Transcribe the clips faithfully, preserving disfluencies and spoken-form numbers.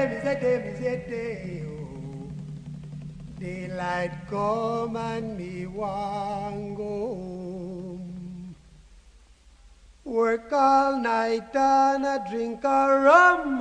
day, visit day, oh. Daylight come and me want go home. Work all night and a drink a rum.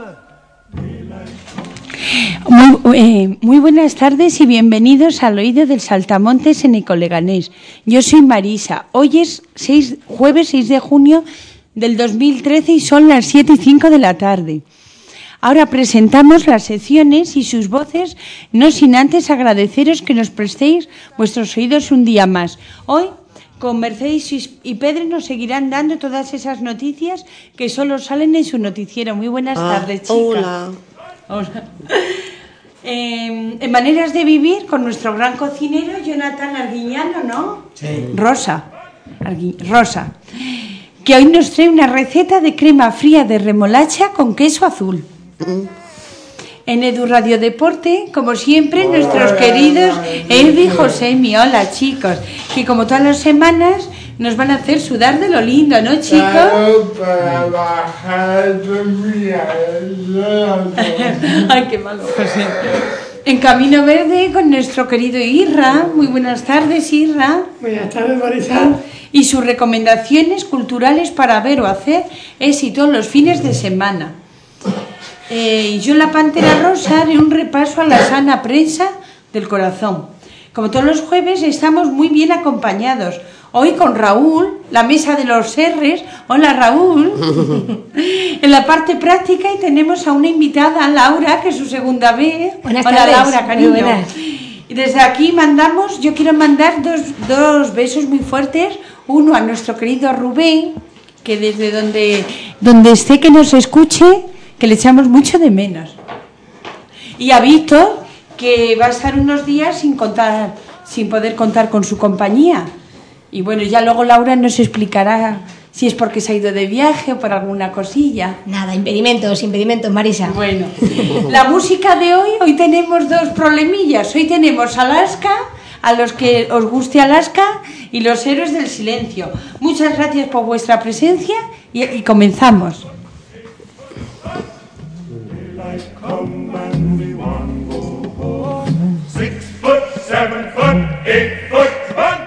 Muy, eh, muy buenas tardes y bienvenidos al Oído del Saltamontes en Ecoleganés. Yo soy Marisa. Hoy es seis, jueves seis de junio del dos mil trece y son las siete y cinco de la tarde. Ahora presentamos las secciones y sus voces, no sin antes agradeceros que nos prestéis vuestros oídos un día más. Hoy, con Mercedes y Pedro, nos seguirán dando todas esas noticias que solo salen en su noticiero. Muy buenas ah, tardes, chicas. Hola. Hola. Eh, en Maneras de Vivir, con nuestro gran cocinero, Jonathan Arguiñano, ¿no? Sí. Rosa. Argui- Rosa. Que hoy nos trae una receta de crema fría de remolacha con queso azul. Mm. En Edu Radio Deporte, como siempre, hola, nuestros queridos Edu y Josemi. Hola, chicos, que como todas las semanas nos van a hacer sudar de lo lindo, ¿no, chicos? Para bajar Ay, qué malo, José. En Camino Verde, con nuestro querido Irra. Muy buenas tardes, Irra. Buenas tardes, Marisa. Y sus recomendaciones culturales para ver o hacer éxito los fines de semana. Eh, yo, la Pantera Rosa, haré un repaso a la sana prensa del corazón. Como todos los jueves, estamos muy bien acompañados. Hoy con Raúl, la mesa de los R's. Hola, Raúl. En la parte práctica, y tenemos a una invitada, Laura, que es su segunda vez. Buenas Hola, tardes. Laura, cariño. Y desde aquí mandamos, yo quiero mandar dos, dos besos muy fuertes. Uno a nuestro querido Rubén, que desde donde, donde esté que nos escuche, que le echamos mucho de menos. Y a Víctor, que va a estar unos días sin contar, sin poder contar con su compañía. Y bueno, ya luego Laura nos explicará si es porque se ha ido de viaje o por alguna cosilla. Nada, impedimentos, impedimentos, Marisa. Bueno, la música de hoy, hoy tenemos dos problemillas. Hoy tenemos Alaska, a los que os guste Alaska, y los Héroes del Silencio. Muchas gracias por vuestra presencia y, y comenzamos. Come and we want go home. Six foot, seven foot, eight foot bunch.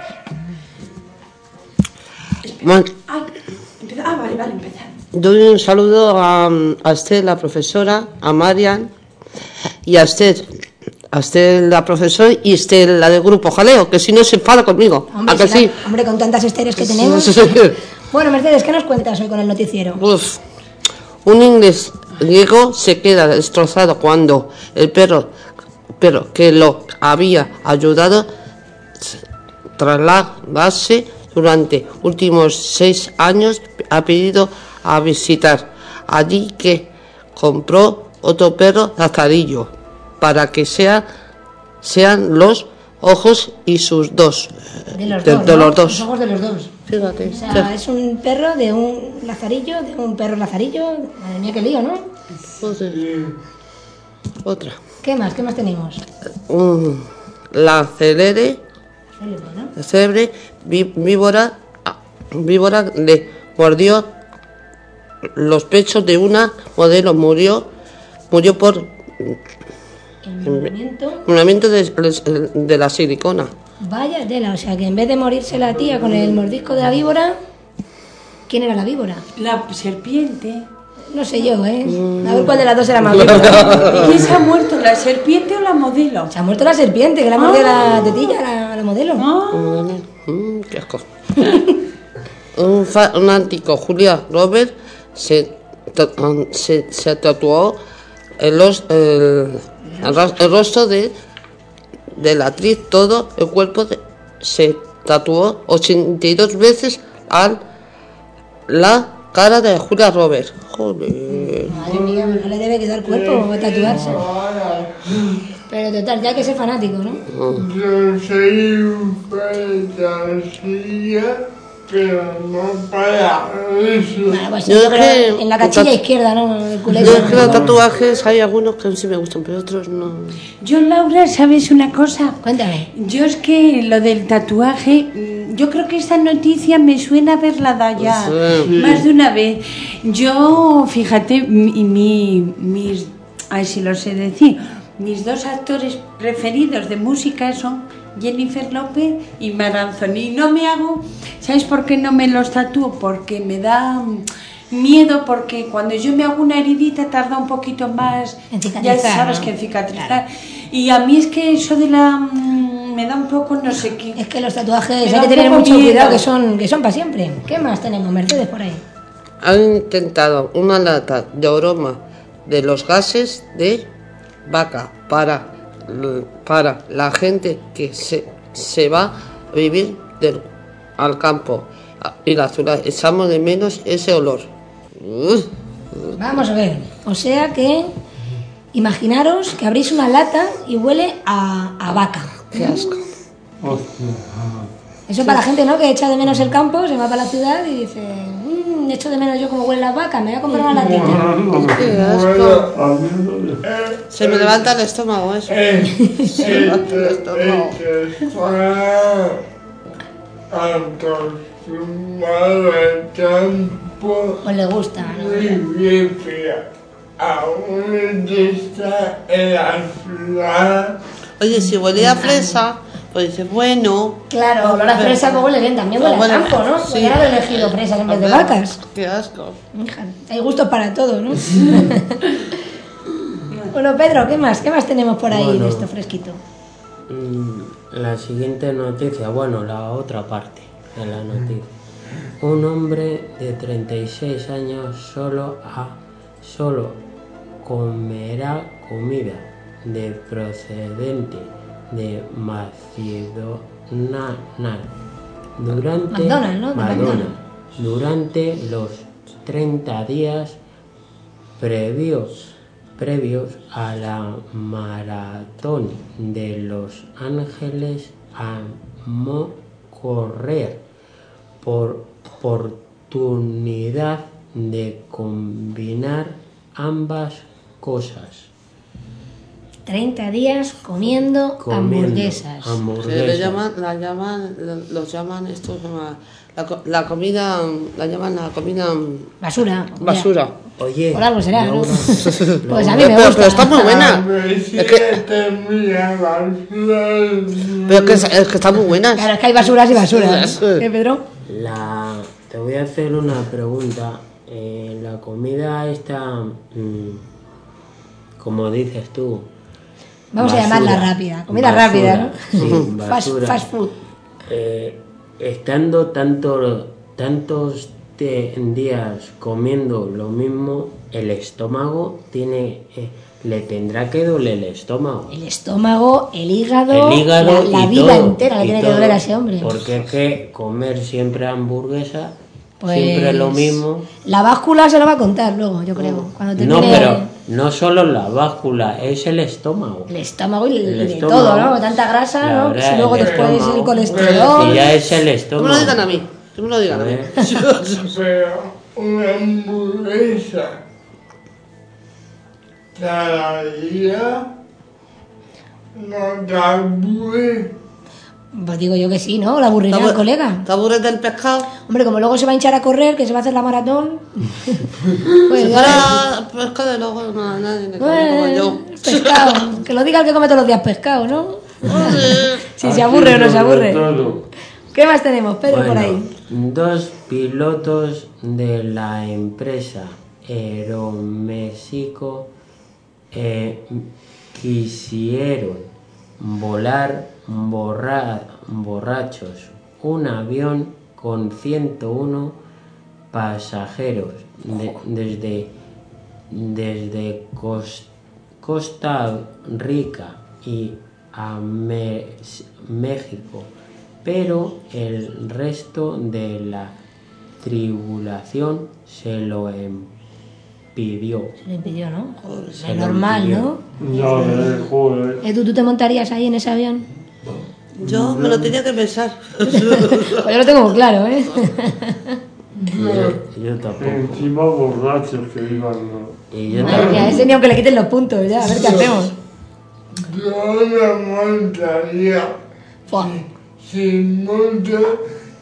Man, Ay, ah, vale, vale, empezar. doy un saludo a, a Esther, la profesora, a Marian y a Esther. A Esther, la profesora, y Esther, la del grupo Jaleo, que si no se enfada conmigo. Hombre, ¿A que sí? La, hombre, con tantas Esteres que tenemos. Sí, sí, sí. Bueno, Mercedes, ¿qué nos cuentas hoy con el noticiero? Uf, un inglés griego se queda destrozado cuando el perro, perro que lo había ayudado tras la base durante últimos seis años ha pedido a visitar allí que compró otro perro lazarillo para que sea, sean los ojos y sus dos De los de, dos, de ¿no? los dos. Los ojos de los dos. Fíjate. O sea, es un perro de un lazarillo, de un perro lazarillo. Madre mía, qué lío, ¿no? Joder. Otra. ¿Qué más? ¿Qué más tenemos? Un, la celere, Célebre, ¿no? la célebre ví- víbora, ah, víbora le mordió los pechos de una modelo, murió, murió por El movimiento. movimiento de, de la silicona. Vaya tela, o sea que en vez de morirse la tía con el mordisco de la víbora, ¿quién era la víbora? La serpiente. No sé yo, ¿eh? A ver cuál de las dos era más víbora. ¿Quién se ha muerto, la serpiente o la modelo? Se ha muerto la serpiente, que le ha mordido la tetilla a la, la modelo. Ah. Mm, qué asco. un fanático, Julia Robert, se, ta- se, se tatuó el, os- el, el ros- el rostro de, de la actriz, todo el cuerpo de- se tatuó ochenta y dos veces a la cara de Julia Robert. Joder. Madre mía, no le debe quedar cuerpo para tatuarse. Pero total, ya hay que ser fanático, ¿no? Yo soy un fantasía, pero no para eso. Bueno, pues Yo yo creo es que- en la cachilla izquierda, ¿no? El culete. Yo es que los tatuajes hay algunos que sí me gustan, pero otros no. Yo, Laura, ¿sabes una cosa? Cuéntame. Yo es que lo del tatuaje, mm, yo creo que esta noticia me suena haberla dado ya Sí. más de una vez. Yo, fíjate, mi, mi- mis Ay, si lo sé decir. Mis dos actores preferidos de música son Jennifer López y Marc Anthony. Y no me hago, ¿sabes por qué no me los tatúo? Porque me da miedo, porque cuando yo me hago una heridita tarda un poquito más, en cicatrizar, ya sabes, ¿no? que en cicatrizar. Claro. Y a mí es que eso de la... me da un poco no sé qué. Es que los tatuajes Me hay da que un tener poco mucho miedo. cuidado, que son, que son para siempre. ¿Qué más tenemos, Mercedes, por ahí? Han intentado una lata de aroma de los gases de vaca para, para la gente que se, se va a vivir del, al campo y la ciudad. Echamos de menos ese olor. Uh. Vamos a ver. O sea que imaginaros que abrís una lata y huele a, a vaca. Qué asco. Eso para la gente, ¿no? Que echa de menos el campo, se va para la ciudad y dice, mmm, echo de menos yo como huelen las vacas, me voy a comprar una latita. Qué asco. Se me levanta el estómago eso. Se me levanta el estómago. Acostumbrado al campo Pues le gusta, ¿no? y bien fría. Aún está en la ciudad. Oye, si huele a fresa, pues dices, bueno. Claro, olor a fresa que huele bien, también huele a Huele- campo, ¿no? sí. Podrían haber elegido fresas en vez de Hombre, vacas. Qué asco. Hija, hay gustos para todo, ¿no? Bueno, Pedro, ¿qué más? ¿Qué más tenemos por ahí Bueno. de esto fresquito? Mm, La siguiente noticia, bueno, la otra parte de la noticia. Un hombre de treinta y seis años solo, a, solo comerá comida de procedente de Macedonia durante, McDonald's, ¿no? De McDonald's, McDonald's. durante los treinta días previos previos a la maratón de Los Ángeles a Mo correr por oportunidad de combinar ambas cosas. treinta días comiendo, Comiendo hamburguesas. Se hamburguesas. le llaman, la llaman, los llaman estos, la, co- la comida, la llaman la comida Basura. basura. Oye, Por algo será, ¿no? Laura, Pues a mí Pero, me pero, gusta. pero está muy buena. Me Es que, siente muy basura. pero que, es, es que está muy buena. Claro, es que hay basuras y basuras. Sí. ¿Qué, Pedro? La, te voy a hacer una pregunta. Eh, la comida esta, mm, como dices tú, Vamos a basura, llamarla rápida. Comida basura, rápida, ¿no? Sí, Fast, basura. fast food. Eh, estando tanto, tantos te- días comiendo lo mismo, el estómago tiene, eh, le tendrá que doler el estómago. El estómago, el hígado, El hígado la, la y vida todo, entera le y tiene que todo, doler a ese hombre. Porque es que comer siempre hamburguesa, Pues, siempre lo mismo. La báscula se lo va a contar luego, yo creo. Cuando No, termine pero no solo la báscula, es el estómago. el estómago y, El y de estómago. todo, ¿no? Tanta grasa, La ¿no? verdad, Si luego el después estómago. el colesterol. Y ya es el Que me estómago. lo digan a mí. Que me lo digan a mí. ¿Eh? Pero una hamburguesa cada día no te aburre. Pues digo yo que sí, ¿no? La aburrirá el colega. ¿Te aburres del pescado? Hombre, como luego se va a hinchar a correr, que se va a hacer la maratón. Pues Si ya. fuera pescado de luego no, nadie le come como yo. Bueno, pescado. Que lo diga el que come todos los días pescado, ¿no? Joder. Si se aburre o no se aburre. Todo. ¿Qué más tenemos, Pedro, por Bueno, ahí? dos pilotos de la empresa Aeroméxico eh, quisieron volar borra- borrachos un avión con ciento uno pasajeros de- desde, desde Cos- Costa Rica y a Me- México, pero el resto de la tribulación se lo impidió. Se lo impidió, ¿no? Joder, Se es lo normal, impidió. ¿no? Ya ves, joder. Edu, ¿tú te montarías ahí en ese avión? Yo me lo tenía que pensar. Pues yo lo tengo muy claro, ¿eh? Yo, yo tampoco. Encima borrachos que iban, ¿no? Y yo Madre mía, tampoco. ese ni aunque le quiten los puntos, ya, a ver qué hacemos. Yo me montaría Fua. sin monto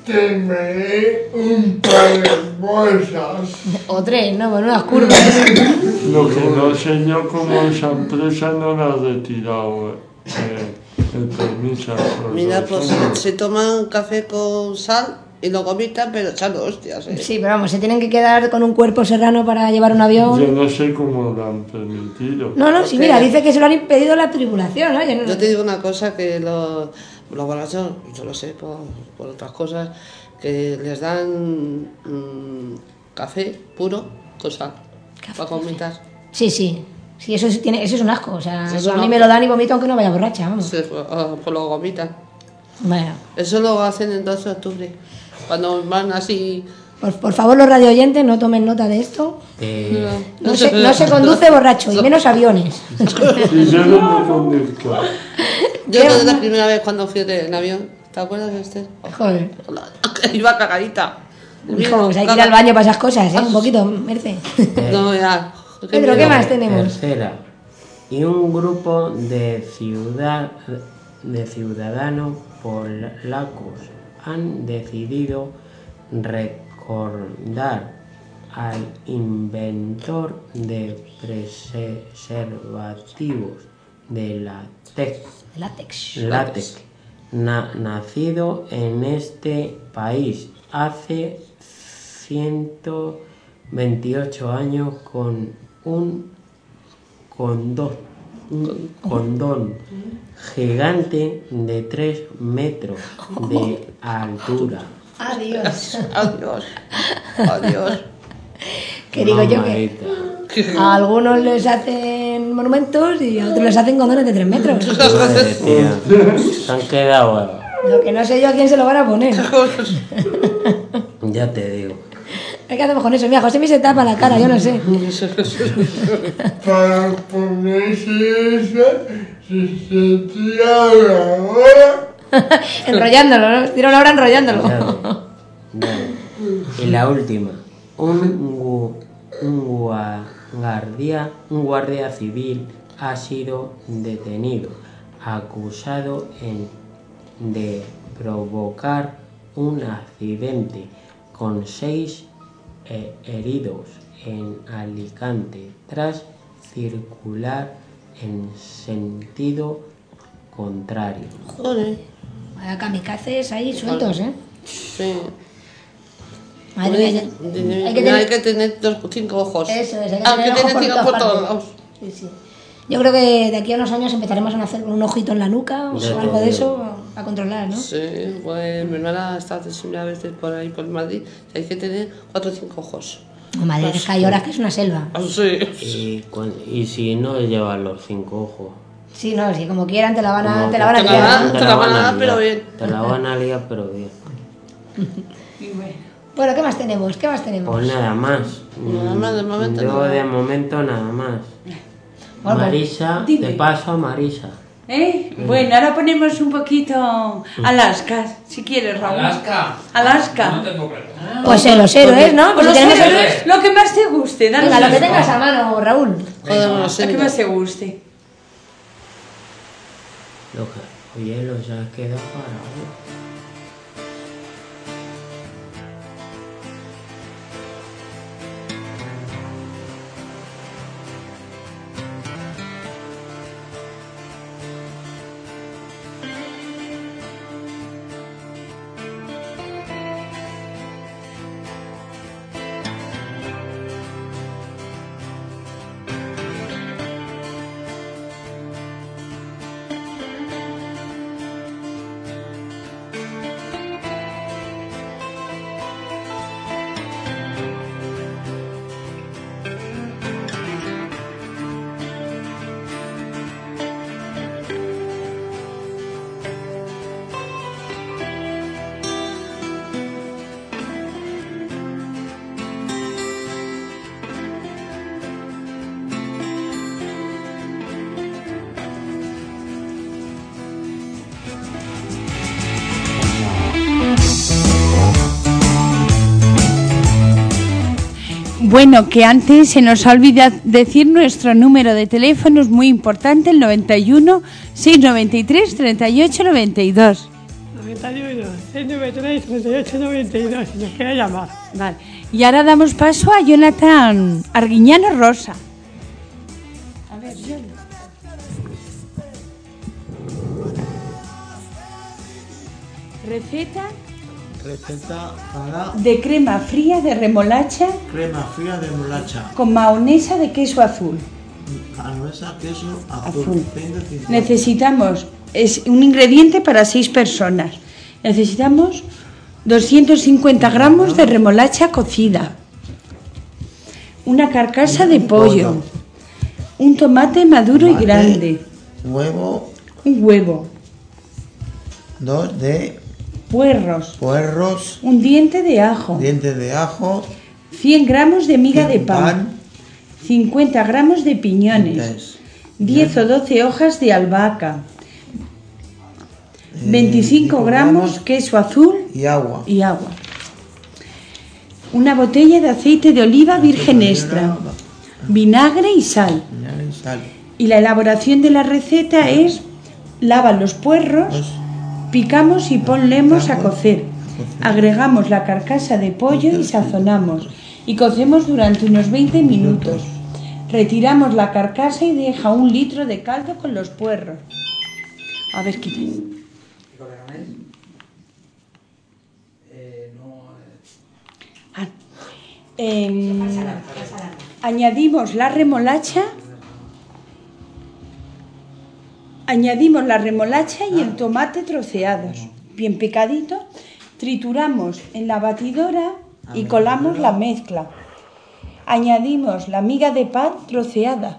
te me un par de bolsas. O tres, ¿no? Con unas curvas. Lo que no sé yo como esa empresa no la ha retirado eh, el permiso. a esos Mira, dos pues hombres. se toman café con sal y lo vomitan, pero echando hostias, ¿eh? Sí, pero vamos, se tienen que quedar con un cuerpo serrano para llevar un Yo avión. no sé cómo lo han permitido. No, no, sí, Ok. mira, dice que se lo han impedido la tripulación, ¿no? Yo no- Yo te digo una cosa, que los, los borrachos, yo lo sé por, por otras cosas, que les dan mm, café puro con sal para vomitar. Sí, sí. Sí, eso es, tiene, eso es un asco. O sea, Sí, eso a no. mí me lo dan y vomito aunque no vaya borracha, vamos. Se, ah, pues lo vomitan. Bueno, Eso lo hacen el doce de octubre, cuando van así... por, por favor, los radioyentes, no tomen nota de esto. Eh, No se, no se conduce borracho, y menos aviones. Y yo no me conduzco. Yo desde la primera vez cuando fui en avión, ¿te acuerdas de este? Joder. Iba cagadita. Hijo, pues hay que ir al baño para esas cosas, ¿eh? Un poquito, Merce. No, ya. Pedro, ¿qué más tenemos? Tercera. Y un grupo de, ciudad, de ciudadanos polacos han decidido recordar al inventor de preservativos de látex, Látex. látex na- nacido en este país hace ciento veintiocho años con un condón, un condón gigante de tres metros de altura. Adiós. Adiós. Adiós. Que digo yo que Mamadita. a algunos les hacen monumentos y a otros les hacen condones de tres metros. Joder, tía, se han quedado huevos. Lo que no sé yo a quién se lo van a poner. Ya te digo. ¿Qué hacemos con eso? Mira, José me se tapa la cara, yo no sé. Para ponerse esa, se sentía la hora. Enrollándolo, ¿no? Tira una hora enrollándolo. Ya ve, ya ve. Y la última. Un, gu- un, gua- guardia, un guardia civil ha sido detenido, acusado en- de provocar un accidente con seis eh, heridos en Alicante tras circular en sentido contrario. Joder. Vaya kamikazes ahí sueltos, ¿eh? Sí. Madre mía, ya- Dice, hay que hay tener... que tener dos, cinco ojos. Eso es, hay que Hay que tener ojos tener por cinco todas por todos partes. lados. Sí, sí. Yo creo que de aquí a unos años empezaremos a nacer con un ojito en la nuca o Ya te algo de digo. eso a controlar, ¿no? Sí, pues mi hermana está a veces por ahí, por Madrid, y hay que tener cuatro o cinco ojos. Oh, madre, es que hay horas que es una selva. Ah, sí. Y, cuan- y si no llevan los cinco ojos. Sí, no, si como quieran te la van a, Como te la van a te la liar. van- te la van a dar, pero liar. bien. Te la van a liar, pero bien. Bueno, ¿qué más tenemos? ¿Qué más tenemos? Pues nada más. Nada más, de momento Yo nada. de momento nada más. Bueno, Marisa, dime. te paso a Marisa. ¿Eh? Bueno, ahora ponemos un poquito Alaska, si quieres, Raúl. Alaska. Alaska. No tengo problema. Pues eh, los héroes, ¿no? Pues Los si tenemos héroes, héroes. lo que más te guste, dale. Venga, lo que tengas a mano, Raúl. Joder, no sé. Lo que más te guste. Lo que, oye, lo ya queda para hoy. Bueno, que antes se nos ha olvidado decir nuestro número de teléfono, es muy importante, el noventa y uno, seiscientos noventa y tres, treinta y ocho noventa y dos. noventa y uno, seiscientos noventa y tres, treinta y ocho, noventa y dos, si nos quiere llamar. Vale. Y ahora damos paso a Jonathan Arguiñano Rosa. A ver, Jonathan. Receta Receta para de crema fría de remolacha crema fría de remolacha. con mahonesa de queso azul. Mahonesa, queso azul. Azul. veinte, cincuenta. Necesitamos es un ingrediente para seis personas. Necesitamos doscientos cincuenta gramos de remolacha cocida, una carcasa de pollo, un tomate maduro y Tomate, grande, Huevo, un huevo, dos de puerros, puerros, un diente de ajo, dientes de ajo, cien gramos de miga de pan, pan, cincuenta gramos de piñones, tres, diez o doce hojas de albahaca, eh, veinticinco gramos queso azul y agua. y agua. Una botella de aceite de oliva virgen de oliva, extra, vinagre y sal. Vinagre y sal. Y la elaboración de la receta es: lava los puerros, Pues, picamos y ponemos a picamos, cocer. a cocer. Agregamos la carcasa de pollo y sazonamos. Y cocemos durante unos veinte minutos. Retiramos la carcasa y deja un litro de caldo con los puerros. A ver, quita. Ah, em, añadimos la remolacha. Añadimos la remolacha y el tomate troceados, bien picadito. Trituramos en la batidora y colamos la mezcla. Añadimos la miga de pan troceada.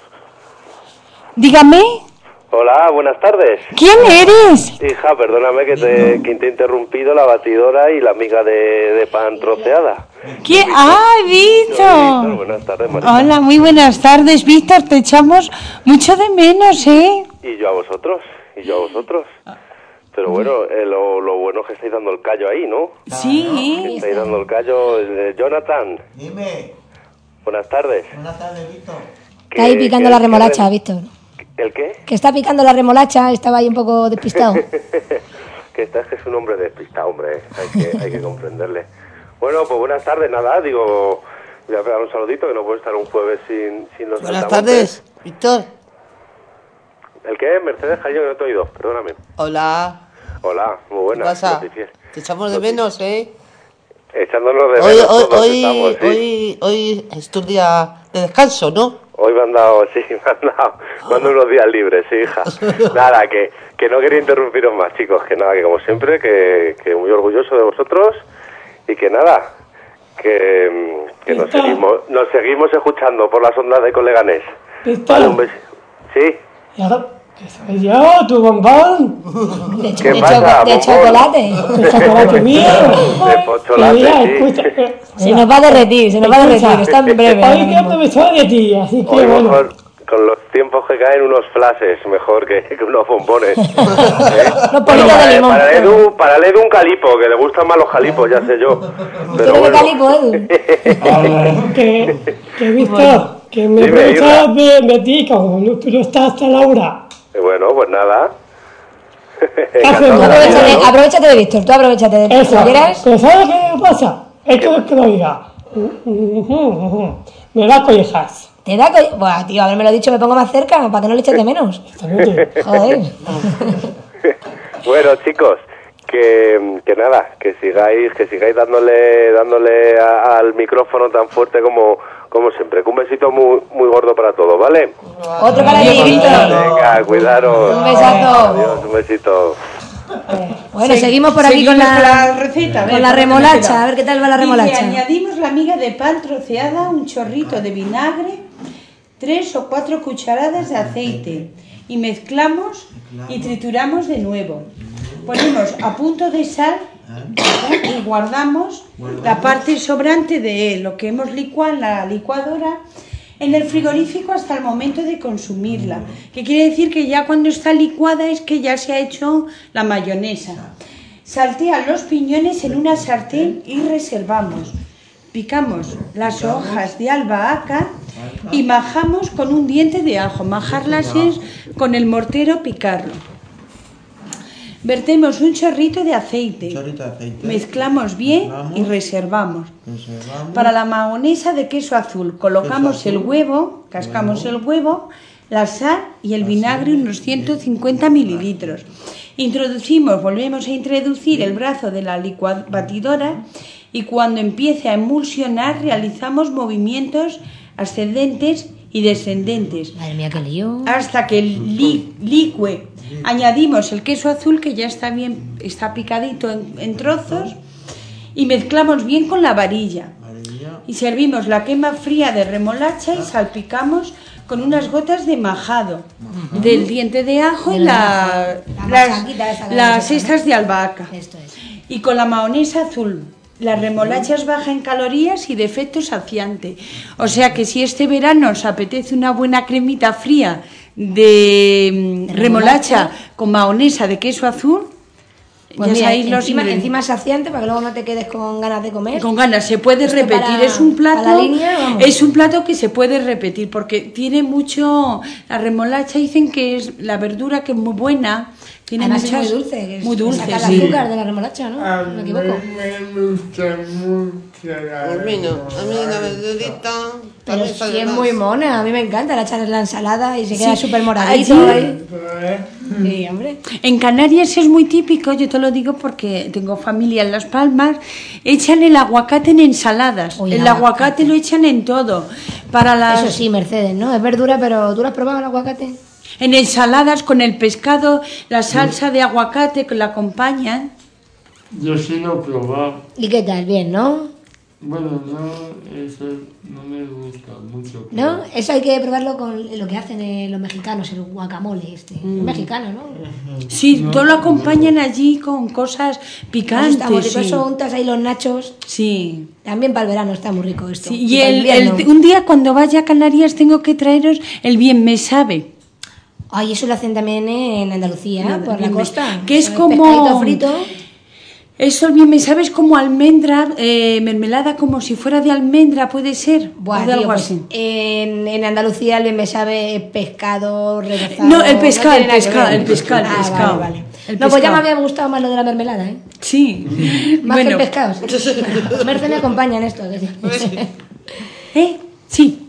Dígame, Hola, buenas tardes. ¿quién eres? Hija, perdóname que te, que te he interrumpido la batidora y la miga de, de pan troceada. ¿Quién? ¡Ah, Soy Víctor! Víctor, buenas tardes, Marisa. Hola, muy buenas tardes, Víctor. Te echamos mucho de menos, ¿eh? Y yo a vosotros, y yo a vosotros. Pero bueno, eh, lo, lo bueno es que estáis dando el callo ahí, ¿no? Sí. Estáis dando el callo. eh, Jonathan, Dime, buenas tardes. buenas tardes, Víctor. Está ahí ¿Qué- picando qué- la qué remolacha, re- Víctor. ¿El qué? Que está picando la remolacha, estaba ahí un poco despistado. Que estás que es un hombre despistado, hombre. Hay que, hay que comprenderle. Bueno, pues buenas tardes, nada, digo, voy a pegar un saludito, que no puedo estar un jueves sin, sin los Buenas saltamontes. tardes, Víctor. ¿El qué? Mercedes Jayo, que no te he oído, perdóname. Hola. Hola, muy ¿Qué buenas pasa? noticias. Te echamos de menos, ¿eh? Echándonos de Hoy, menos hoy, todos hoy, estamos, ¿sí? hoy, hoy es tu día de descanso, ¿no? Hoy me han dado, sí, me han dado, me han dado unos días libres, sí, hija. Nada, que, que no quería interrumpiros más, chicos, que nada, que como siempre, que, que muy orgulloso de vosotros y que nada, que, que nos Víctor. seguimos, nos seguimos escuchando por las ondas de Coleganés. Víctor. Vale, un beso. ¿Sí? Y ahora, que soy yo, tu bombón. De, cho- ¿Qué de pasa, choco- de bombón? chocolate. De chocolate mío. De pocholate, Mira, sí. escucha, eh, Se nos va a derretir, se nos va a derretir, está en breve. ahora Hoy que mismo. me suena de ti, así que Hoy bueno. mejor, con los tiempos que caen, unos flashes mejor que, que unos bombones. ¿Eh? Unos politos Bueno, de para, limón. para el Edu, para el Edu un calipo, que le gustan más los calipos, ya sé yo. Pero ¿Quieres bueno. de calipo, Edu? Que, que Víctor, que me Dime, preguntas de, de ti, como no- tú no estás hasta Laura. Eh, Bueno, pues nada. hacemos? Aprovechate, aprovechate de Víctor, tú aprovechate de Víctor. Eso, ¿Lo quieres? pero ¿sabes qué pasa? Es que, que lo diga. Me da collejas. Te da co- Buah, tío, haberme lo dicho, me pongo más cerca para que no le eches de menos. Joder. Bueno, chicos, que, que nada, que sigáis, que sigáis dándole, dándole a- al micrófono tan fuerte como, como siempre. Que un besito muy, muy gordo para todos, ¿vale? Otro para ti, Víctor. Venga, cuidaros. Un besazo. Adiós, un besito. Bueno, seguimos por aquí con Seguimos la, receta. a ver, con la ¿por dónde remolacha. queda? A ver qué tal va la Dice, remolacha. añadimos la miga de pan troceada, un chorrito de vinagre, tres o cuatro cucharadas de aceite y mezclamos y trituramos de nuevo. Ponemos a punto de sal y guardamos la parte sobrante de lo que hemos licuado en la licuadora en el frigorífico hasta el momento de consumirla. Que quiere decir que ya cuando está licuada es que ya se ha hecho la mayonesa. Saltea los piñones en una sartén y reservamos. Picamos las hojas de albahaca y majamos con un diente de ajo. Majarlas es con el mortero picarlo. vertemos un chorrito de aceite, Un chorrito de aceite. mezclamos bien Mezclamos. y reservamos. Reservamos. Para la mayonesa de queso azul, colocamos Queso el azul. huevo, cascamos el huevo, la sal y el vinagre, unos ciento cincuenta mililitros. Introducimos, volvemos a introducir el brazo de la licua- batidora y cuando empiece a emulsionar realizamos movimientos ascendentes y descendentes Madre mía, qué lío. hasta que el li- licue. Añadimos el queso azul que ya está bien, está picadito en, en trozos y mezclamos bien con la varilla. Varilla. Y servimos la quema fría de remolacha y salpicamos con unas gotas de majado, del diente de ajo y De la- la las, machaquita esa que las hemos hecho, estas de albahaca. Esto es. Y con la mayonesa azul. La remolacha es baja en calorías y de efecto saciante. O sea que si este verano os apetece una buena cremita fría de, mm, De remolacha remolacha. con mayonesa de queso azul, Pues ya mira, sabéis los encima, ingredientes. encima saciante para que luego no te quedes con ganas de comer. Con ganas, se puede Esto repetir, para- es un plato, para la línea, vamos. es un plato que se puede repetir porque tiene mucho, la remolacha dicen que es la verdura que es muy buena, tiene Además muchas, es muy dulce, que es- muy dulce, saca sí. el azúcar de la remolacha, ¿no? A ¿Me mí equivoco? me gusta mucho la A mí no, a mí la verdurita Pero también sí sabe es más. muy mona, a mí me encanta, la echar en la ensalada y se queda Sí. súper moradito. Allí- ahí. Sí, hombre. En Canarias es muy típico, yo te lo digo porque tengo familia en Las Palmas, echan el aguacate en ensaladas, Uy, el el aguacate. aguacate lo echan en todo, para las, Eso sí, Mercedes, ¿no? Es verdura, pero ¿tú lo has probado el aguacate? en ensaladas con el pescado, la salsa de aguacate que la acompañan. Yo sí lo he probado. ¿Y qué tal? Bien, ¿no? Bueno, no, eso no me gusta mucho. ¿No? pero- Eso hay que probarlo con lo que hacen eh, los mexicanos, el guacamole este. Mm. Es mexicano, ¿no? Sí, No, todo lo acompañan allí con cosas Eso está muy picantes. rico. Sí. Eso untas ahí los nachos. Sí. También para el verano está muy rico esto. Sí, Y y para el, invierno. el- un día cuando vaya a Canarias tengo que traeros el bien me sabe. Ay, eso lo hacen también en Andalucía, Nada, por la bien me- costa. que es El como- pescadito frito. Eso el bien me sabe es como almendra, eh, mermelada como si fuera de almendra, puede ser. Buah, o de tío, algo pues, así. en, en Andalucía el bien me sabe pescado, rebozado. No, el pescado, tiene el nada que pescado, ver. el pescado, el Ah, pescado. Vale, vale. El No, pues ya me pescado. había gustado más lo de la mermelada, ¿eh? Sí. Más que bueno, el pescado. Merce me acompaña en esto. ¿eh? Sí.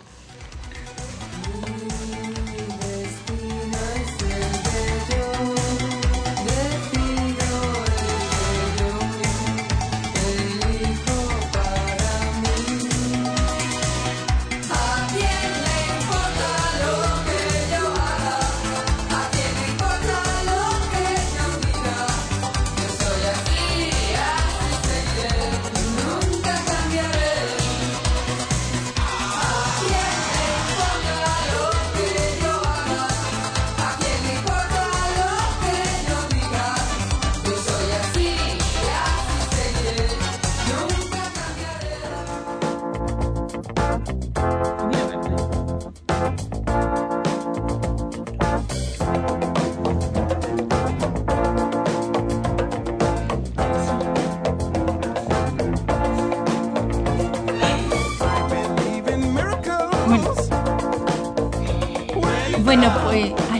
Bueno, bueno pues... ay.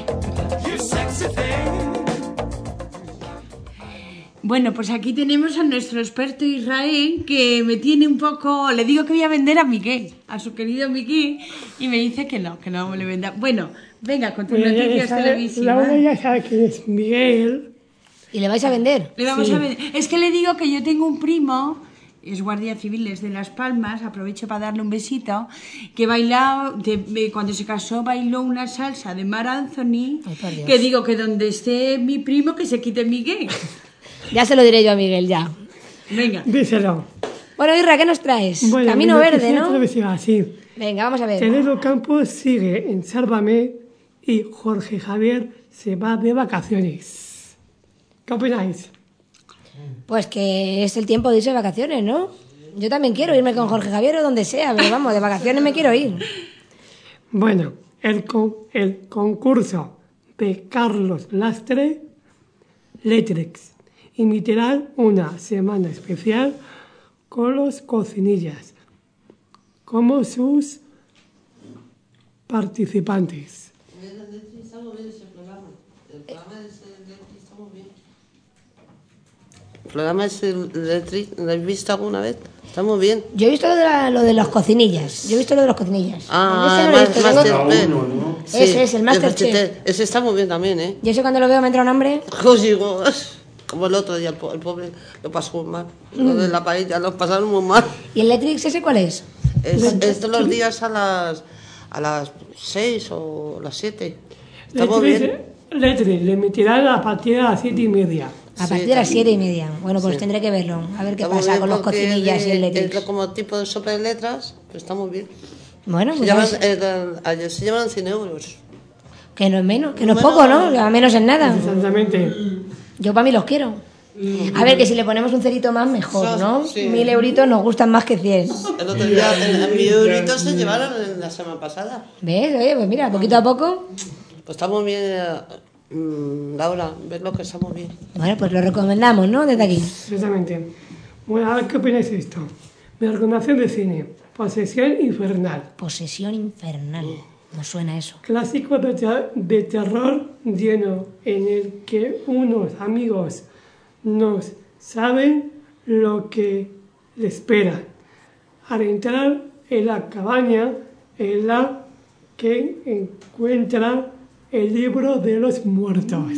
Bueno, pues aquí tenemos a nuestro experto Israel que me tiene un poco... Le digo que voy a vender a Miguel, a su querido Miguel, y me dice que no, que no le venda. Bueno, venga, con tus Pues ya noticias sabe- televisivas. Laura ya sabe quién es Miguel. ¿Y le vais a vender? Le vamos Sí. a ver. Es que le digo que yo tengo un primo, es guardia civil, es de Las Palmas, aprovecho para darle un besito, que baila, de- de- cuando se casó bailó una salsa de Mar Anthony, Ay, por Dios. que digo que donde esté mi primo que se quite Miguel. Ya se lo diré yo a Miguel, ya. Venga. Díselo. Bueno, Irra, ¿qué nos traes? Bueno, Camino mi verde, noticia ¿no? televisiva, sí. Venga, vamos a ver. Tenero Campos sigue en Sálvame y Jorge Javier se va de vacaciones. ¿Qué opináis? Pues que es el tiempo de irse de vacaciones, ¿no? Yo también quiero irme con Jorge Javier o donde sea, pero vamos, de vacaciones me quiero ir. Bueno, el, con- el concurso de Carlos Lastre, Letrex, emitirán una semana especial con los cocinillas como sus participantes. programa ese Electric, ¿lo habéis visto alguna vez? Está muy bien. Yo he visto lo de, la- lo de los cocinillas. Yo he visto lo de los cocinillas. Ah, Ese no lo he más, visto, más tengo- del- uno, ¿no? Sí, Ese es, el Masterchef. Masterchef. Ese está muy bien también, ¿eh? Yo sé cuando lo veo me entra un hambre. Os digo, como el otro día, el, po- el pobre lo pasó muy mal. Lo Mm. de la paella lo pasaron muy mal. ¿Y el Letrix ese cuál es? Es, es todos los días a las a las seis o las siete. Está muy bien. Letre, le emitirán a partir de las siete y media. A Sí, partir de las también. siete y media. Bueno, pues Sí. tendré que verlo. A ver qué Está muy pasa bien con los porque cocinillas y el de- Letrix. es como tipo de sopa de letras, pues está muy bien. Bueno, Se pues llaman, ¿sabes? eh, ayer se llaman cien euros. Que no es menos, que no es Bueno, poco, ¿no? Que a menos es nada. Exactamente. Yo para mí los quiero. A ver, que si le ponemos un cerito más, mejor, ¿no? Sí. Mil euritos nos gustan más que cien. El otro día en, en mi eurito se llevaron en la semana pasada. ¿Ves? Oye, pues mira, poquito a poco. Pues está muy bien, eh, mm, Laura, ves lo que está muy bien. Bueno, pues lo recomendamos, ¿no? Desde aquí. Exactamente. Bueno, a ver qué opináis de esto. Mi recomendación de cine, Posesión Infernal. Posesión infernal. No suena eso. Clásico de, te- de terror lleno en el que unos amigos no saben lo que le espera. Al entrar en la cabaña en la que encuentra el libro de los muertos.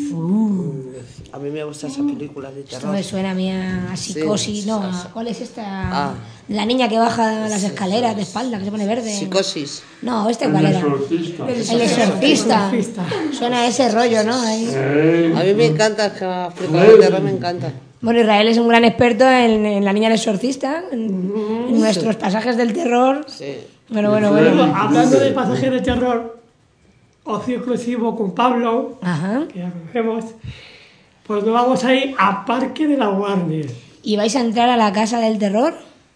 A mí me gusta esa película de Esto terror. me suena a mí a psicosis, Sí. no, a- ¿cuál es esta? Ah. La niña que baja las escaleras de espalda, que se pone verde. Psicosis. No, este El cuál era. exorcista. El exorcista. Exorcista. Suena a ese rollo, ¿no? Ahí. Ey, A mí me encanta, es que la película de terror me encanta. Bueno, Israel es un gran experto en, en la niña del exorcista, en, en nuestros pasajes del terror. Sí. Bueno, bueno, Bueno, bueno. hablando de pasajes de terror, ocio exclusivo con Pablo, Ajá. que ya conocemos, pues nos vamos a ir a Parque de la Warner. ¿Y vais a entrar a la casa del terror?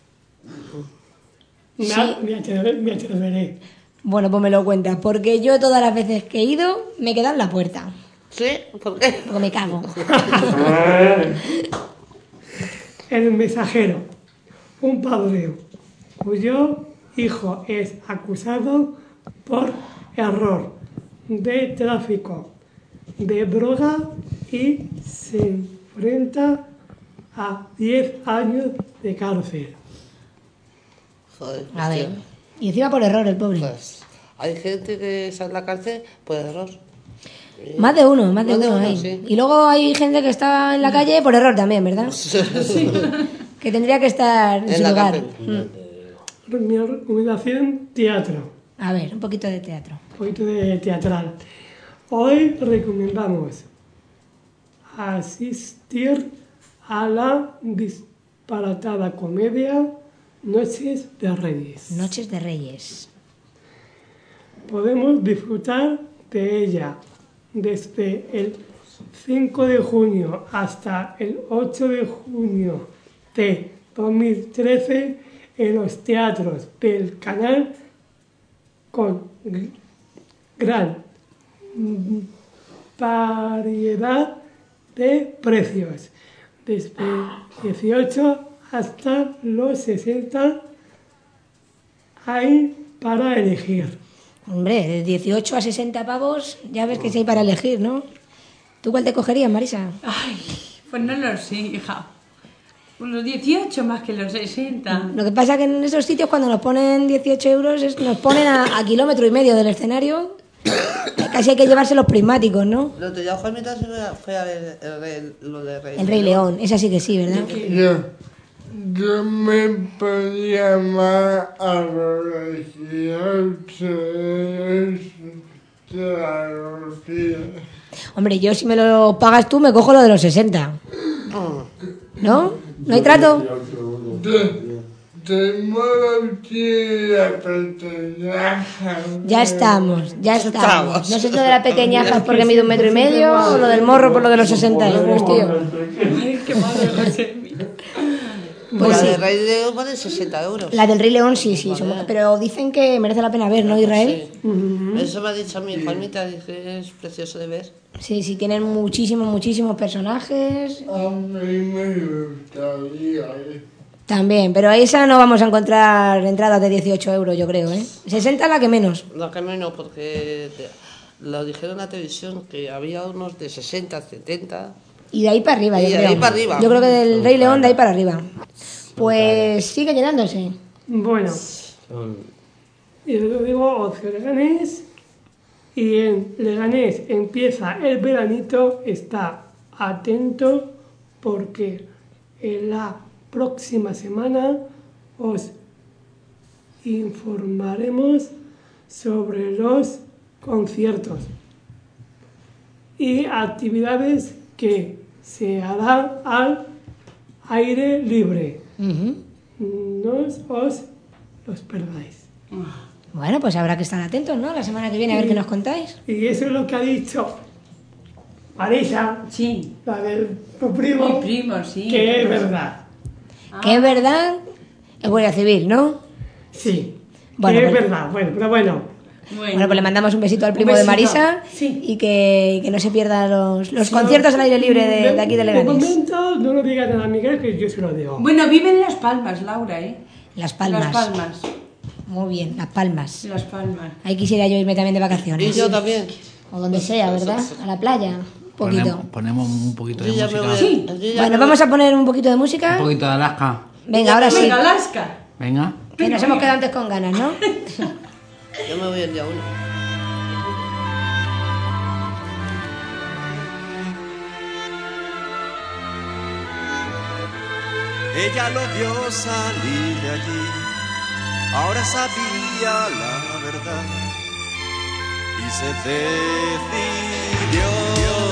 Me, Sí. me atreveré, me atreveré. Bueno, pues me lo cuentas, porque yo todas las veces que he ido me he quedado en la puerta, ¿Sí? ¿Por qué? porque me cago. eh, El mensajero, un padre cuyo hijo es acusado por error de tráfico de droga y se enfrenta a diez años de cárcel. Joder, A ver. hostia. Y encima por error, el pobre. Pues hay gente que está en la cárcel por error. Más de uno, más de Más de uno. uno, hay. sí. Y luego hay gente que está en la calle por error también, ¿verdad? Que tendría que estar en, En su la lugar. cárcel. Mm. Mi recomendación, teatro. A ver, un poquito de teatro. Un poquito de teatral. Hoy recomendamos asistir a la disparatada comedia Noches de Reyes. Noches de Reyes. Podemos disfrutar de ella desde el cinco de junio hasta el ocho de junio de dos mil trece en los teatros del canal con g- gran mm, variedad de precios, desde dieciocho hasta los sesenta hay para elegir. Hombre, de dieciocho a sesenta pavos, ya ves que sí hay para elegir, ¿no? ¿Tú cuál te cogerías, Marisa? Ay, pues no lo sé, hija. Pues los dieciocho más que los sesenta. Lo que pasa que en esos sitios cuando nos ponen dieciocho euros es- nos ponen a, a kilómetro y medio del escenario. Casi hay que llevarse los prismáticos, ¿no? Lo de Juanita se fue a ver el rey- lo de Rey. El Rey León, esa sí que sí, ¿verdad? yo, yo me podía llamar a los dieciocho de la Lucía. Hombre, yo si me lo pagas tú me cojo lo de los sesenta. ¿No? ¿No hay trato? De, de modo que la pequeña. Ya estamos, ya estamos. estamos. No sé lo de la pequeñaja porque mide un metro y medio o lo del morro por lo de los sesenta euros, tío. Ay, qué madre, José. Pues Pues la sí. de Rey León vale sesenta euros. La del Rey León sí, sí, somos- pero dicen que merece la pena ver, ¿no, Israel? Sí. Eso me ha dicho a mi Juanita, dice, es precioso de ver. Sí, sí, tienen muchísimos, muchísimos personajes. A mí me gustaría. eh. También, pero a esa no vamos a encontrar entradas de dieciocho euros, yo creo, ¿eh? sesenta la que menos. No, que menos, porque te- lo dijeron en la televisión que había unos de sesenta, setenta. Y de ahí para arriba, Y yo de creo. ahí para arriba. Yo creo que del Rey León de ahí para arriba. Pues sigue llenándose. Bueno, y lo digo Ocio Leganés. Y en Leganés empieza el veranito. Está atento porque en la próxima semana os informaremos sobre los conciertos y actividades que se harán al aire libre. Uh-huh. No os los perdáis. Bueno, pues habrá que estar atentos, ¿no? La semana que viene a ver qué nos contáis. Y eso es lo que ha dicho Marisa, Sí. la del tu primo, Mi primo, sí. que es verdad. Que es verdad, es Guardia Civil, ¿no? Sí, Bueno, que es pues- verdad. Bueno, pero bueno, Bueno, pues le mandamos un besito al primo Un de besito. Marisa Sí. y que, que no se pierda los, los si conciertos no- al aire libre de, de aquí de De Leganés. momento, no lo digas a Miguel, que yo se lo digo. Bueno, vive en Las Palmas, Laura, ¿eh? Las Palmas. Las Palmas. Muy bien, Las Palmas. Las Palmas. Ahí quisiera yo irme también de vacaciones. Y yo también. O donde sea, ¿verdad? A la playa. Un poquito. Ponemos, ponemos un poquito de Yo ya me música. voy. Sí. yo ya Bueno, me vamos a poner un poquito de música. Un poquito de Alaska. Venga, ahora sí. Venga, Alaska. Venga. Que nos hemos quedado antes con ganas, ¿no? Yo me voy el día uno. Ella lo vio salir de allí, ahora sabía la verdad y se decidió.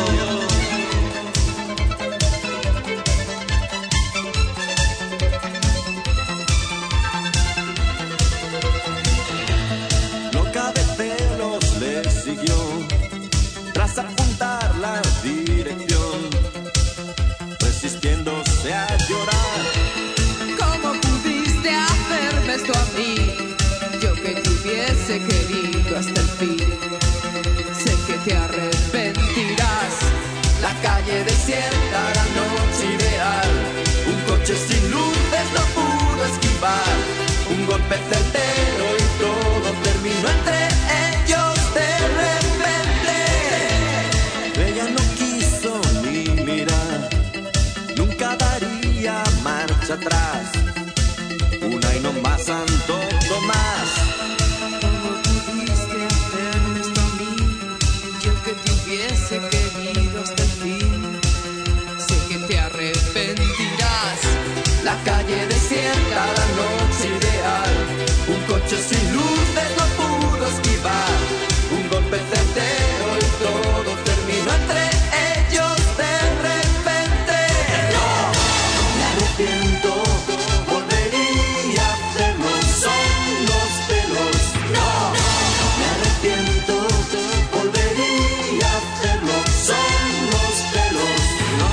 Loca de pelos le siguió, tras apuntar la dirección, resistiéndose a llorar. ¿Cómo pudiste hacerme esto a mí? Yo que te hubiese querido hasta el fin. Sé que te arrepentirás. La calle desierta, la noche ideal. Un coche sin luces no pudo esquivar. Un golpe certero y todo terminó entre ellos de repente. Ella no quiso ni mirar, nunca daría marcha atrás. Una y no más, Santo Tomás. ¿Cómo pudiste hacerme esto a mí? Yo que te hubiese querido hasta el fin. Sé que te arrepentirás. La calle desierta, la noche ideal. Un coche sin luces no pudo esquivar. Un golpe certero y todo terminó entre ellos de repente. No, me arrepiento, volvería a hacerlo, son los pelos. No, me arrepiento, volvería a hacerlo, son los pelos. No.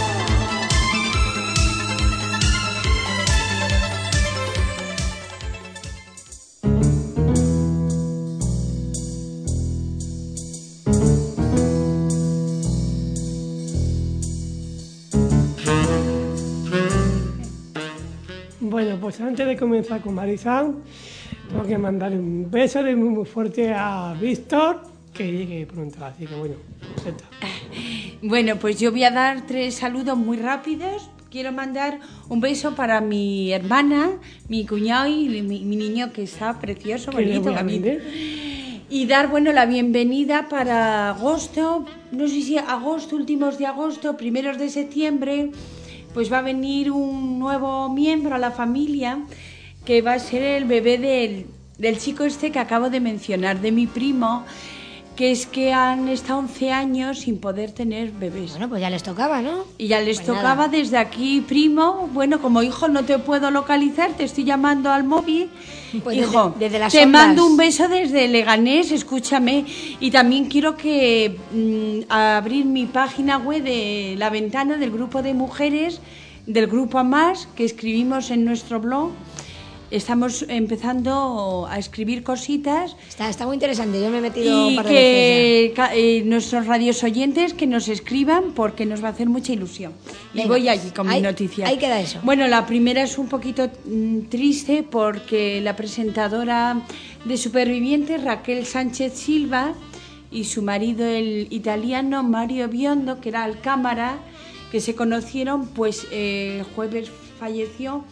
Bueno, pues antes de comenzar con Marisa, tengo que mandarle un beso de muy, muy fuerte a Víctor, que llegue pronto, así que bueno, ya está. Bueno, pues yo voy a dar tres saludos muy rápidos. Quiero mandar un beso para mi hermana, mi cuñado y mi, mi niño que está precioso, Que le bonito, voy a bonito. vender. Y dar, bueno, la bienvenida para agosto, no sé si agosto, últimos de agosto, primeros de septiembre, pues va a venir un nuevo miembro a la familia que va a ser el bebé del, del chico este que acabo de mencionar, de mi primo, que es que han estado once años sin poder tener bebés. Bueno, pues ya les tocaba, ¿no? Y ya les Pues tocaba nada. desde aquí, primo. Bueno, como hijo no te puedo localizar, te estoy llamando al móvil. Pues hijo, desde- desde las te ondas. mando un beso desde Leganés, escúchame. Y también quiero que mm, abrir mi página web de La Ventana del grupo de mujeres, del grupo A Más, que escribimos en nuestro blog. Estamos empezando a escribir cositas. Está, está muy interesante, yo me he metido un Y par de veces que ca- eh, nuestros radios oyentes que nos escriban porque nos va a hacer mucha ilusión. Y Venga, voy allí con ahí- mi noticia. ahí queda eso. Bueno, la primera es un poquito mm, triste porque la presentadora de Supervivientes, Raquel Sánchez Silva, y su marido, el italiano Mario Biondo, que era el cámara, que se conocieron, pues eh, el jueves falleció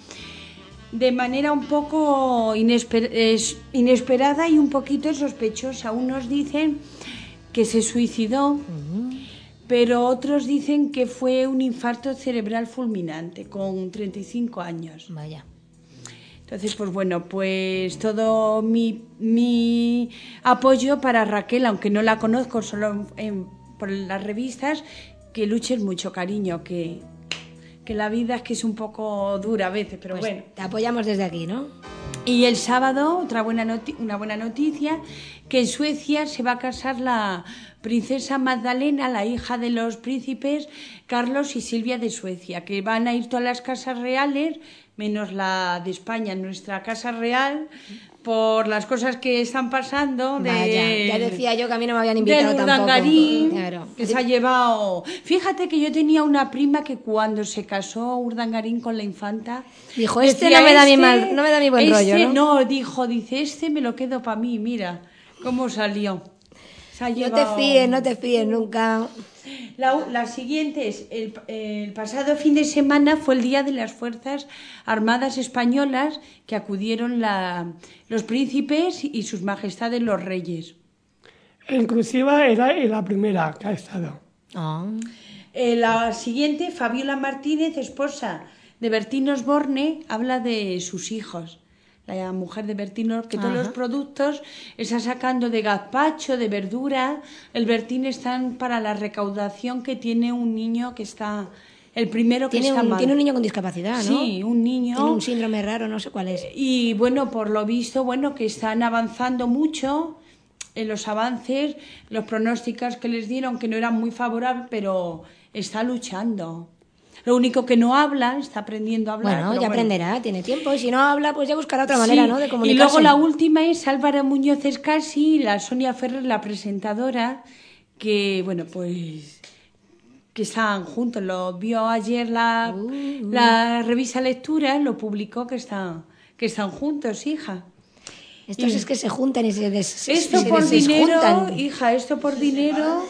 de manera un poco inesper- es- inesperada y un poquito sospechosa. Unos dicen que se suicidó, uh-huh. pero otros dicen que fue un infarto cerebral fulminante con treinta y cinco años. Vaya. Entonces, pues bueno, pues todo mi, mi apoyo para Raquel, aunque no la conozco, solo en, por las revistas, que luches mucho, cariño, que, que la vida es que es un poco dura a veces, pero pues bueno. Te apoyamos desde aquí, ¿no? Y el sábado, otra buena noti- una buena noticia, que en Suecia se va a casar la princesa Magdalena, la hija de los príncipes Carlos y Silvia de Suecia, que van a ir todas las casas reales, menos la de España, nuestra casa real, por las cosas que están pasando. De, Vaya, ya decía yo que a mí no me habían invitado del tampoco. Urdangarín, Claro. que se ha llevado... Fíjate que yo tenía una prima que cuando se casó Urdangarín con la infanta... Dijo, este decía, no me da mi este, mal, no me da mi buen este, rollo, ¿no? No, dijo, dice, este me lo quedo para mí, mira cómo salió. Se ha no llevado... te fíes, no te fíes nunca... La, la siguiente es, el, el pasado fin de semana fue el Día de las Fuerzas Armadas Españolas, que acudieron la, los príncipes y sus majestades los reyes. Inclusiva era la primera que ha estado. Oh. Eh, la siguiente, Fabiola Martínez, esposa de Bertín Osborne, habla de sus hijos. La mujer de Bertín, que todos Ajá. los productos está sacando de gazpacho, de verdura. El Bertín están para la recaudación que tiene un niño que está... El primero que tiene está un, mal. Tiene un niño con discapacidad, ¿no? Sí, un niño. Tiene un síndrome raro, no sé cuál es. Y bueno, por lo visto, bueno, que están avanzando mucho en los avances, los pronósticos que les dieron, que no eran muy favorables, pero está luchando. Lo único que no habla, está aprendiendo a hablar. Bueno, pero ya bueno. aprenderá, tiene tiempo. Y si no habla, pues ya buscará otra manera, sí. ¿no? De comunicarse. Y luego la última es Álvaro Muñoz Escasi, la Sonia Ferrer, la presentadora, que, bueno, pues... que están juntos. Lo vio ayer la, uh, uh. la revista Lectura, lo publicó que están, que están juntos, hija. Estos y es que se juntan y se, des, esto se por desjuntan. Dinero, hija, esto por se dinero.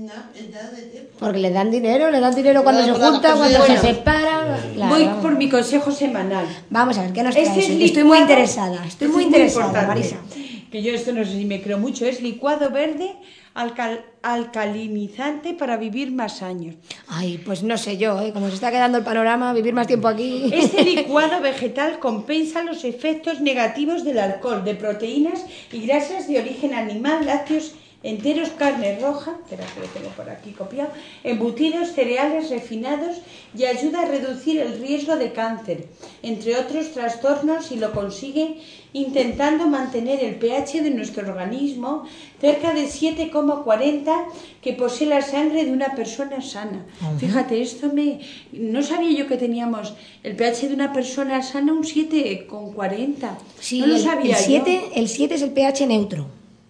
Porque le dan dinero, le dan dinero cuando se juntan, cuando bueno, se separan. Claro. Voy por mi consejo semanal. Vamos a ver, ¿qué nos traes? Este Estoy muy interesada, estoy muy interesada, muy Marisa. Que yo esto no sé si me creo mucho, es licuado verde alcal, alcalinizante para vivir más años. Ay, pues no sé yo, ¿eh? Como se está quedando el panorama, vivir más tiempo aquí. Este licuado vegetal compensa los efectos negativos del alcohol, de proteínas y grasas de origen animal, lácteos enteros, carne roja, espera que lo tengo por aquí copiado, embutidos, cereales refinados y ayuda a reducir el riesgo de cáncer, entre otros trastornos, y lo consigue intentando mantener el pH de nuestro organismo cerca de siete coma cuarenta que posee la sangre de una persona sana. Uh-huh. Fíjate, esto me... no sabía yo que teníamos el pH de una persona sana un siete coma cuarenta. Sí, no lo el, sabía el siete, yo. El siete es el pH neutro.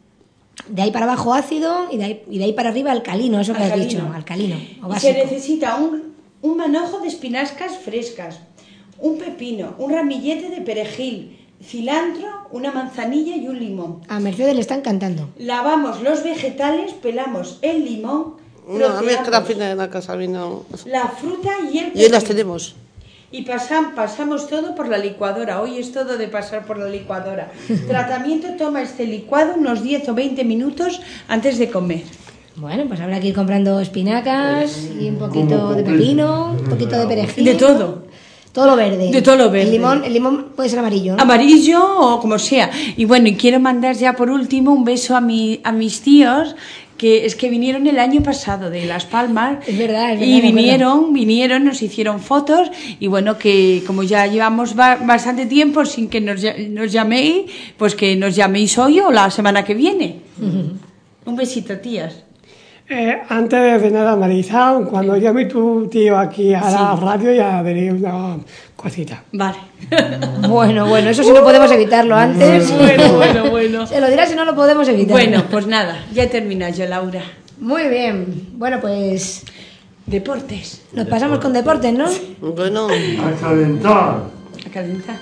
De ahí para abajo ácido y de ahí, y de ahí para arriba alcalino, eso que alcalino. has dicho, alcalino o básico. Se necesita un, un manojo de espinacas frescas, un pepino, un ramillete de perejil, cilantro, una manzanilla y un limón. A Mercedes le están cantando. Lavamos los vegetales, pelamos el limón, no, a mí es que la fina de la casa vino... la fruta y el pepino. Y hoy las tenemos. Y pasan, pasamos todo por la licuadora. Hoy es todo de pasar por la licuadora. Tratamiento: toma este licuado unos diez o veinte minutos antes de comer. Bueno, pues habrá que ir comprando espinacas y un poquito de pepino, un poquito de perejil. De todo. Todo lo verde. De todo lo verde. El limón, el limón puede ser amarillo, ¿no? Amarillo o como sea. Y bueno, y quiero mandar ya por último un beso a, mi, a mis tíos, que es que vinieron el año pasado de Las Palmas. Es verdad, es verdad. Y vinieron, vinieron, nos hicieron fotos. Y bueno, que como ya llevamos ba- bastante tiempo sin que nos, nos llaméis, pues que nos llaméis hoy o la semana que viene. Uh-huh. Un besito, tías. Eh, antes de nada, Marisa, cuando llame tu tío aquí a sí. la radio ya veré una cosita. Vale. Bueno, bueno, eso sí no podemos evitarlo antes. Bueno, bueno, bueno. Se lo dirá si no lo podemos evitar. Bueno, pues nada, ya termina yo, Laura. Muy bien. Bueno, pues... Deportes. Nos pasamos con deportes, ¿no? Bueno. A calentar. A calentar.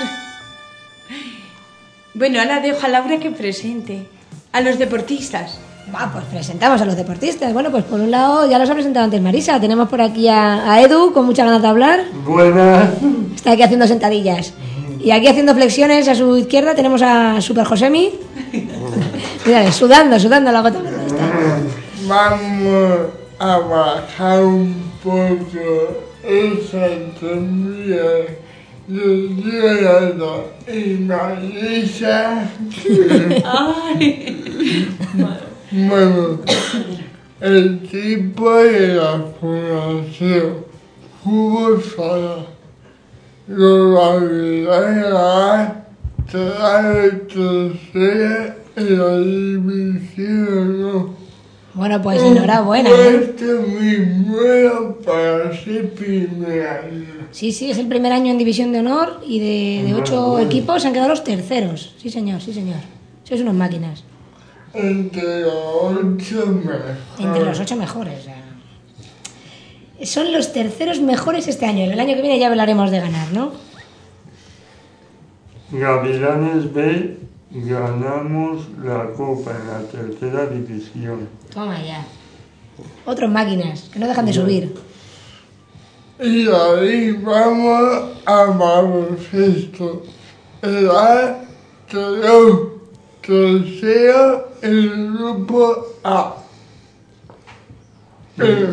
Bueno, ahora dejo a Laura que presente a los deportistas. Va, pues presentamos a los deportistas. Bueno, pues por un lado, ya los ha presentado antes Marisa. Tenemos por aquí a, a Edu, con muchas ganas de hablar. Buenas. Está aquí haciendo sentadillas. Y aquí haciendo flexiones a su izquierda tenemos a Super Josemi. Mira, sudando, sudando la gota. Vamos a bajar un poco esa semilla de hielo y Marisa. Bueno, el tipo de la fundación Fútbol Sala lo valorará trae tercera en la división, ¿no? Bueno, pues enhorabuena, ¿eh? Esto es muy bueno para ser primer año. Sí, sí, es el primer año en División de Honor y de, de ocho equipos se han quedado los terceros. Sí, señor, sí, señor. Sois unas máquinas. Entre los ocho mejores. Entre los ocho mejores. O sea. Son los terceros mejores este año. El año que viene ya hablaremos de ganar, ¿no? Gavilanes B, ganamos la Copa en la tercera división. Toma ya. Otros máquinas, que no dejan de subir. Y ahí vamos a baloncesto. El A quedó tercero en el grupo A. Eh,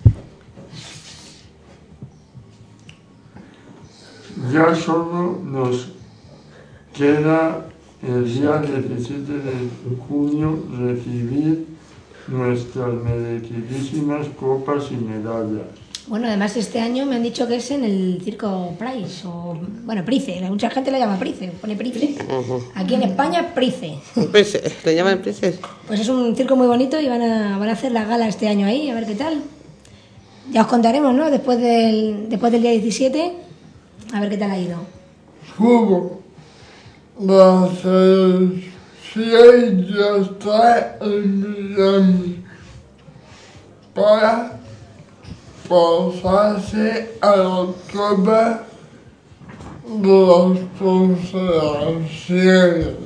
Ya solo nos queda el día diecisiete de junio recibir nuestras merecidísimas copas y medallas. Bueno, además este año me han dicho que es en el circo Price, o bueno, Price, mucha gente le llama Price, pone Price. Ujú. Aquí en España, Price. Price, ¿le llaman Price? Pues es un circo muy bonito y van a, van a hacer la gala este año ahí, a ver qué tal. Ya os contaremos, ¿no? Después del, después del día diecisiete, a ver qué tal ha ido. Fútbol. La selección ya está en Miami para pasarse a la Copa de las Confederaciones.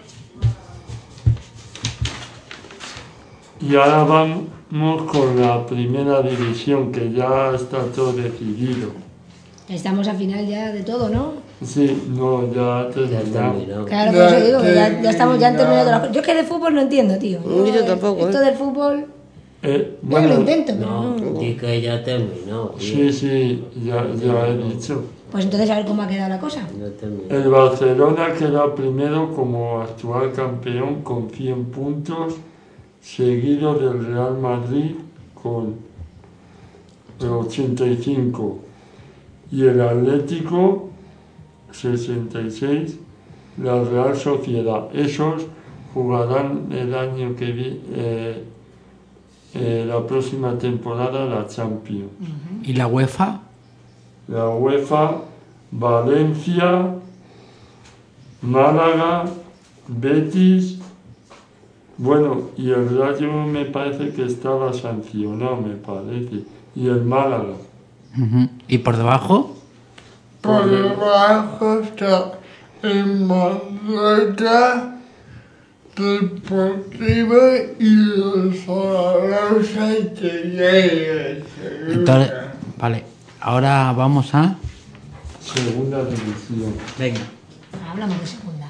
Y ahora vamos con la primera división, que ya está todo decidido. Estamos al final ya de todo, ¿no? Sí, no, ya terminamos. Claro, por eso digo que ya, ya estamos, ya han terminado todas las cosas. Yo es que de fútbol no entiendo, tío. Yo, yo tampoco, Esto ¿eh? del fútbol, Eh, yo bueno, lo intento, pero No, no. di que ya terminó, tío. sí, sí, ya, ya he dicho. Pues entonces a ver cómo ha quedado la cosa. Ya terminó. El Barcelona queda primero como actual campeón con cien puntos, seguido del Real Madrid con ochenta y cinco y el Atlético sesenta y seis, la Real Sociedad. Esos jugarán el año que viene, eh, eh, la próxima temporada, la Champions. ¿Y la UEFA? La UEFA, Valencia, Málaga, Betis, bueno, y el Rayo me parece que estaba sancionado, me parece, y el Málaga. Ujú. ¿Y por debajo? Por debajo está el Manresa Deportivo y los Zaragoza y Teguera. Entonces, vale, ahora vamos a... Segunda división. Venga. Hablamos de segunda.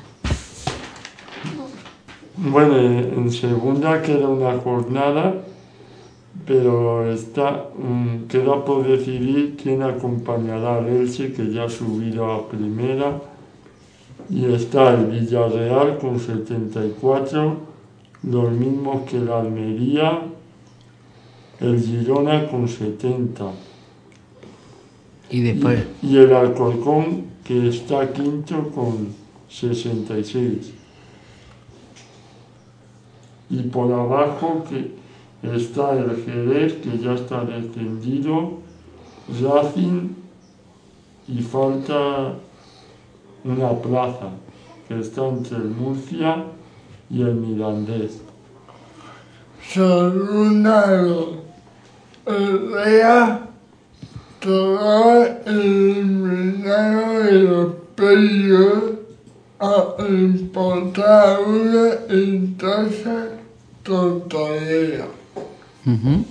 Bueno, en segunda queda una jornada, pero está, um, queda por decidir quién acompañará al Elche, que ya ha subido a primera, y está el Villarreal con setenta y cuatro, los mismos que la Almería, el Girona con setenta. Y después... Y, y el Alcorcón, que está quinto con sesenta y seis. Y por abajo que está el Jerez, que ya está descendido, Racing, y falta una plaza, que está entre el Murcia y el Mirandés. Segunda, el Real quedó eliminado de los playoffs a empatar uno en casa tontería. Ujú.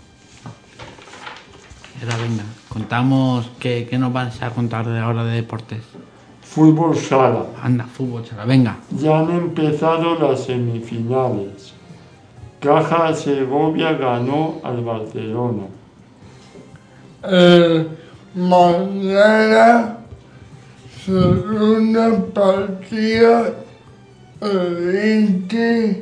Ahora venga, contamos qué, qué nos vas a contar de ahora de deportes. Fútbol sala. Anda, fútbol sala, venga. Ya han empezado las semifinales. Caja Segovia ganó al Barcelona. Eh, mañana segunda partida, el Inti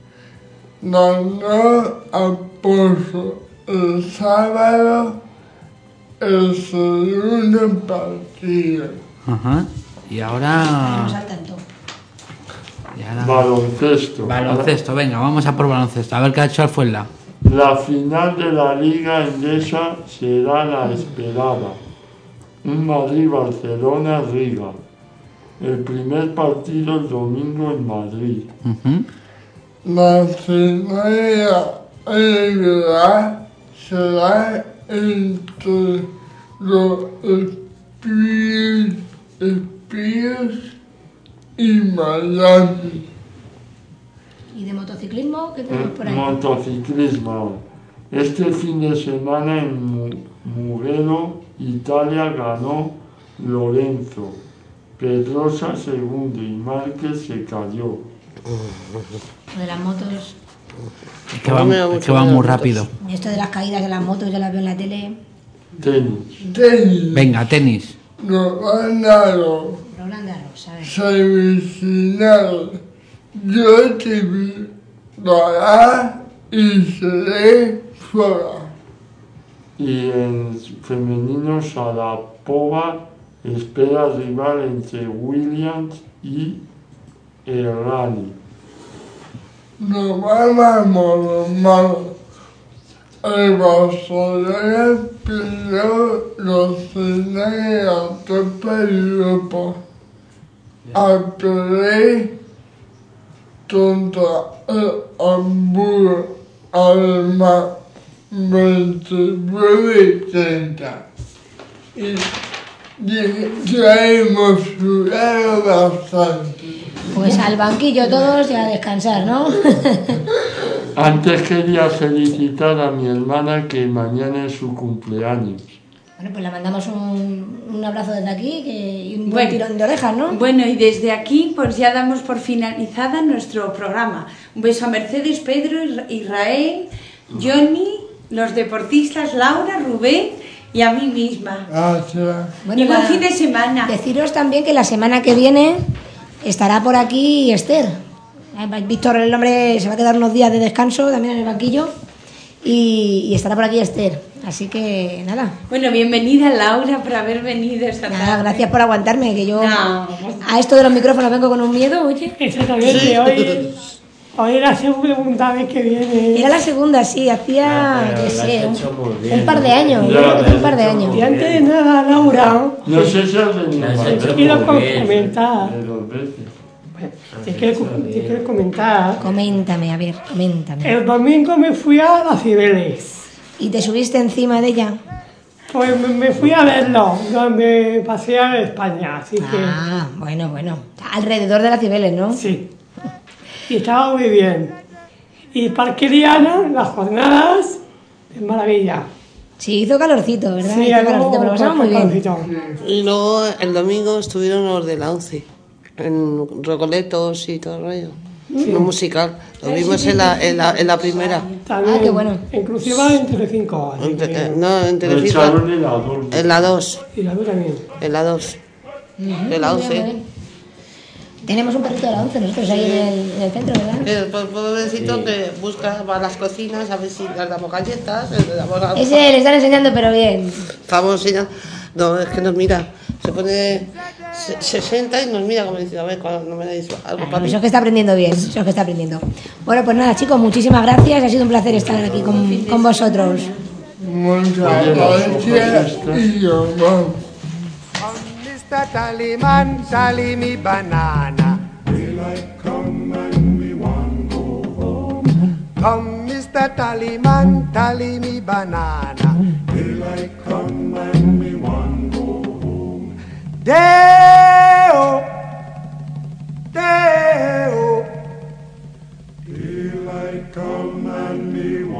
ganó a Pozo. El sábado el segundo partido. Ajá. Y ahora... Estaremos al tanto. y ahora- Baloncesto. Baloncesto, venga, vamos a por baloncesto. A ver qué ha hecho el Fuenla. La final de la Liga Endesa será la esperada. Un Madrid-Barcelona-Riga. El primer partido el domingo en Madrid. Ujú. La final regular será entre los Espíritus Espíritus y Miami. ¿Y de motociclismo? ¿Qué tenemos por ahí? Motociclismo. Este fin de semana en Mu- Mugello, Italia, ganó Lorenzo. Pedrosa segundo y Márquez se cayó. Lo de las motos. Es que va, es que va muy rápido. Esto de las caídas de las motos, yo las veo en la tele. Tenis. Tenis. Venga, tenis. Nos ganaron Roland Garros, a ver. semifinal. Yo te vi ganar y seré fuera. Y en femenino Sharapova espera rival entre Williams y Errani. Nos vamos los malos. El Barcelona pidió los finales a tope de Europa. A perder contra el Hamburgo Alemán veintinueve treinta. Y ya hemos sudado bastante. Pues al banquillo todos y a descansar, ¿no? Antes quería felicitar a mi hermana que mañana es su cumpleaños. Bueno, pues le mandamos un, un abrazo desde aquí que, y un buen Bueno. tirón de orejas, ¿no? Bueno, y desde aquí pues ya damos por finalizada nuestro programa. Un beso a Mercedes, Pedro, Isra- Israel, Johnny, los deportistas Laura, Rubén y a mí misma. Gracias. Bueno, y buen la- fin de semana. Deciros también que la semana que viene estará por aquí Esther. Eh, Víctor, el hombre, se va a quedar unos días de descanso también en el banquillo y, y estará por aquí Esther. Así que nada. Bueno, bienvenida Laura por haber venido esta Nada, tarde. gracias por aguantarme, que yo No. a esto de los micrófonos vengo con un miedo, oye. Exactamente, hoy, hoy es la segunda vez que viene. Era la segunda, sí, hacía, Ah, pero qué lo has sé, hecho un, muy bien. un par de años, Ya, yo creo que lo hace un has par de hecho años. Y antes de nada, Laura, No sé si has venido Has más hecho te veces. quiero muy bien. comentar. De dos veces. Te quiero, te quiero comentar. Coméntame, a ver, coméntame. El domingo me fui a las Cibeles. ¿Y te subiste encima de ella? Pues me, me fui a verlo, donde pasé a España, así que Ah, bueno, bueno. Alrededor de las Cibeles, ¿no? sí. Y estaba muy bien. Y Parque Diana, las jornadas, de maravilla. Sí, hizo calorcito, ¿verdad? Sí, hizo algo calorcito, pero lo pasamos muy bien. calorcito. Y luego el domingo estuvieron los de la once, en Recoletos y todo el rollo. No musical. Lo vimos en la, en la, en la primera. También, Ah, qué bueno. Inclusive en Telecinco. así En te- que- eh, no, en Lo Telecinco. echaron en la dos. En la dos. Y la luz también. En la dos. En la Muy bien, muy once. bien. Tenemos un perrito de la once nosotros ahí en el, en el centro, ¿verdad? El po- pobrecito que busca para las cocinas a ver si les damos galletas. Le damos algo. Ese le están enseñando, pero bien. Estamos enseñando. No, es que nos mira. Se pone. Se, se sienta y nos mira como diciendo, a ver, cuando no me dais algo para Eso es que está aprendiendo bien, eso es que está aprendiendo. Bueno, pues nada, chicos, muchísimas gracias. Ha sido un placer estar aquí con, con vosotros. Muchas gracias y nos vamos. mister Tallyman, tally me banana. Daylight come and we want go home. Come, mister Tallyman, tally me banana. Daylight come and we want go home. Deo, Deo. Daylight come and be